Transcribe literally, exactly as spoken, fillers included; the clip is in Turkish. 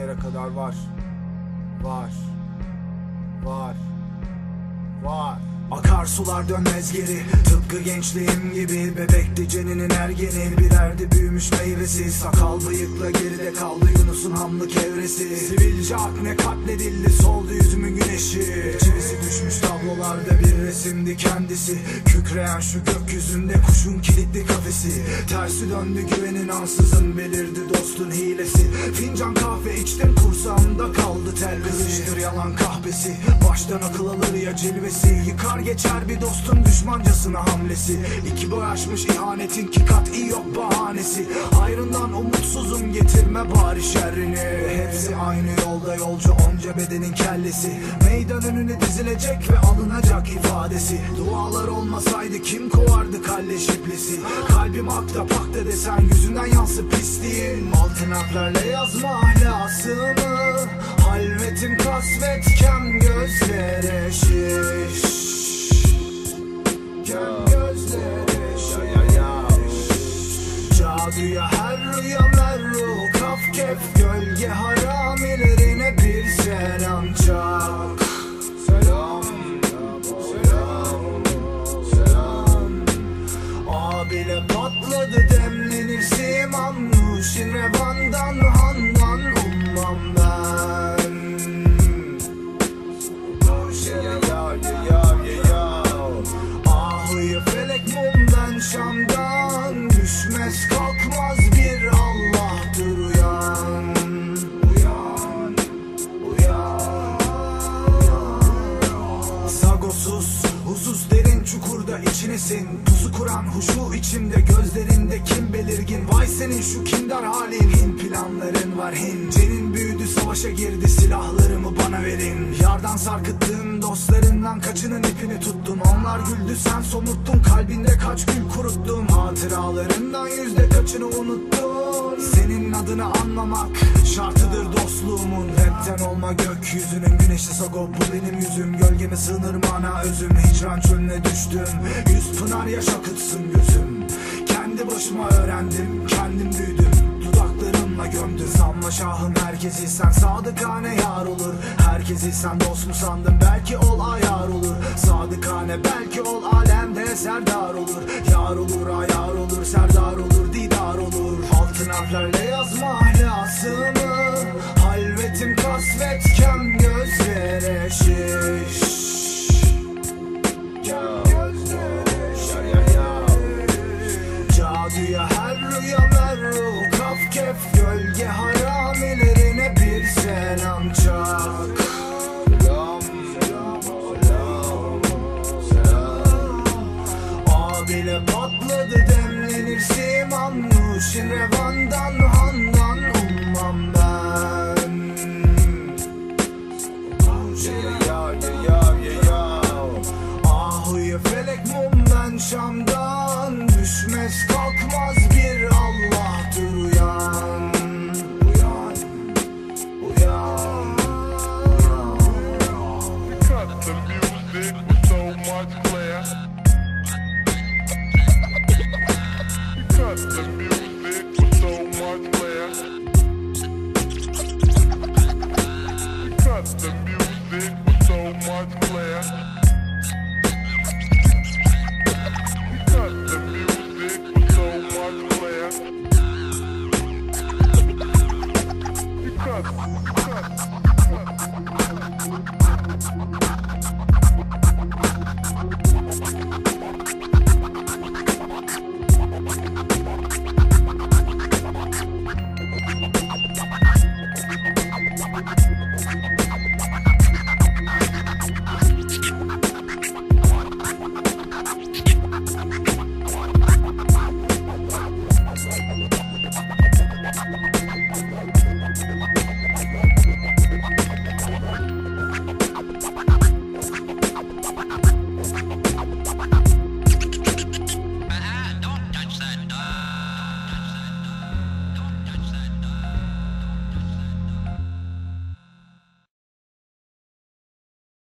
yere kadar var. Var. Var. Var. Akarsular dönmez geri, tıpkı gençliğim gibi. Bebekti ceninin ergeni, birerdi büyümüş meyvesi. Sakal bıyıkla geride kaldı Yunus'un hamlık evresi. Sivilce akne katledildi, soldu yüzümün güneşi. Çivisi düşmüş tablolarda bir resimdi kendisi. Kükreyen şu gökyüzünde kuşun kilitli kafesi. Tersi döndü güvenin, ansızın belirdi dostun hilesi. Fincan kahve içtim, kursağımda kaldı tel. Kızıştır yalan kahvesi, baştan akıl alır ya cilvesi. Yıkar geçer bir dostun düşmancasına hamlesi. İki boy aşmış ihanetin ki kat'i yok bahanesi. Hayrından umutsuzum, getirme bari şerrini. Hepsi aynı yolda yolcu, onca bedenin kellesi. Meydan önüne dizilecek ve alınacak ifadesi. Dualar olmasaydı kim kovardı kalleş iblisi. Kalbim akta pakta desen yüzünden yansı pisliğin. Altın harflerle yazma ahlasımı. Halvetim kasvetken gözlere şiş. Kem gözlere şiş. Caduya her rüya merru. Kaf kef gölge haramilerine bir selam çak. Selam, selam, selam. Abile patladı demlenir siman. Nuşin revandan handan ummam ben. Nuşin ya ya ya ya ya. Ahıyı felek mumdan Şam'dan. Düşmez kalkmaz bir Allah'tır uyan. Uyan, uyan. Sagosuz, huzuz derin çukurda içinesin. Pusu kuran huşu içimde, gözlerinde kim belirgin. Vay senin şu kindar halin. Hin planların var hin. Cenin büyüdü, savaşa girdi, silahlarımı bana verin. Yardan sarkıttın, dostlarından kaçının ipini tuttun. Onlar güldü, sen somurttun, kalbinde kaç gül kuruttun. Hatıralarından yüzde kaçını unuttun. Senin adını anlamak şartıdır dostluğumun. Rapten olma gökyüzünün güneşli sago, bu benim yüzüm. Gölgeme sığınır mana özüm. Hicran çölüne düştüm, yüz pınar yaş akıtsın gözüm. Kendi başıma öğrendim, kendim büyüdüm. Dudaklarımla gömdüm. Sanma şahım herkesi sen, sadıkane yar olur. Herkesi sen dost mu sandın, belki ol ayar olur. Sadıkane belki ol, alemde serdar olur. Yar olur, ayar olur, serdar olur, didar olur. Altın harflerle yazma ahlasımı. Halvetim kasvetken gözlere şiş. Caduya her rüya merru. Kaf kef gölge haramilerine bir selam çak. Selam, selam, selam. Abile patladı demlenir siman. Nuşin revandan handan ummam ben. Ya ya ya ya ya. Ahıyı felek mumdan Şam'dan. Düşmez kalkmaz bir Allah'tır uyan. Uyan, uyan, uyan. Cut the music with so much flair. Cut the music with so much flair. Cut the music with so much flair. Cut the music with so much flair. Cut, cut, Bye.